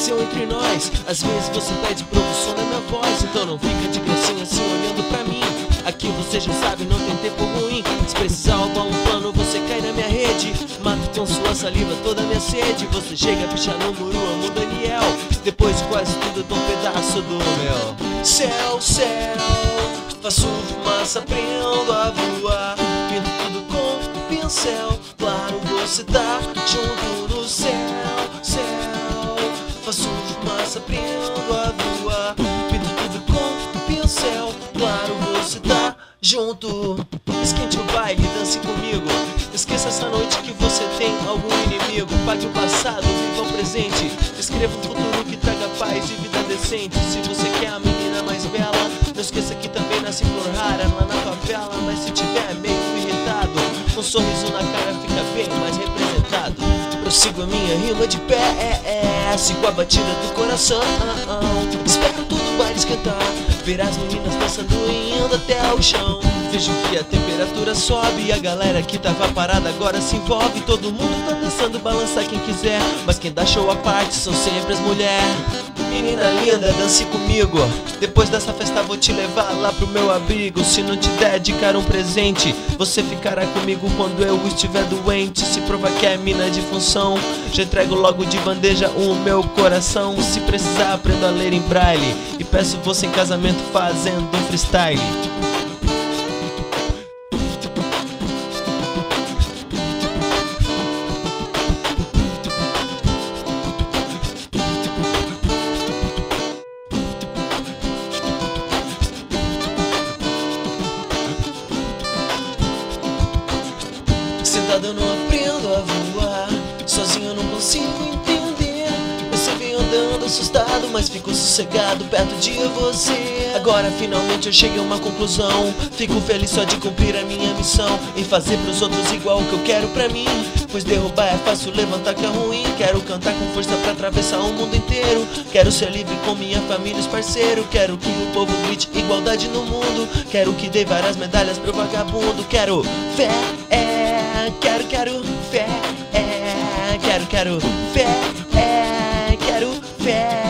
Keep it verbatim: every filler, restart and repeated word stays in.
aconteceu entre nós. Às vezes você pede produção na minha voz, então não fica de gracinha assim olhando pra mim. Aqui você já sabe, não tem tempo ruim. Se precisar roubar um plano, você cai na minha rede. Mato com sua saliva toda a minha sede. Você chega a pichar no muro, amo Daniel. Depois de quase tudo eu dou um pedaço do meu céu, céu. Faço fumaça, aprendo a voar. Pinto tudo com pincel. Claro, você tá junto no céu, céu. Faço fumaça, aprendo a voar. Pinto tudo com pincel. Claro, você tá junto. Esquente o baile, dance comigo. Esqueça essa noite que você tem algum inimigo. Pague o passado, viva o presente. Escreva um futuro que traga paz e vida decente. Se você quer a menina mais bela, não esqueça que também nasce flor rara lá na favela. Mas se tiver meio irritado, um sorriso na cara fica bem mais representado. Prossigo a minha rima de pé, é, é. Sigo a batida do coração, ah, ah. Espero todo o baile esquentar, ver as meninas dançando e indo até o chão. Vejo que a temperatura sobe e a galera que tava parada agora se envolve. Todo mundo tá dançando, balançar quem quiser, mas quem dá show à parte são sempre as mulheres. Menina linda, dance comigo. Depois dessa festa vou te levar lá pro meu abrigo. Se não te dedicar um presente, você ficará comigo quando eu estiver doente. Se provar que é mina de função, já entrego logo de bandeja o meu coração. Se precisar aprendo a ler em braille e peço você em casamento fazendo um freestyle. Sentado eu não aprendo a voar, sozinho eu não consigo entender. Eu sei venho andando assustado, mas fico sossegado perto de você. Agora finalmente eu cheguei a uma conclusão. Fico feliz só de cumprir a minha missão em fazer pros outros igual o que eu quero pra mim. Pois derrubar é fácil, levantar que é ruim. Quero cantar com força pra atravessar o mundo inteiro. Quero ser livre com minha família e os parceiros. Quero que o povo grite igualdade no mundo. Quero que dê várias medalhas pro vagabundo. Quero fé, é, quero, quero fé, é, quero, quero fé, é, quero fé.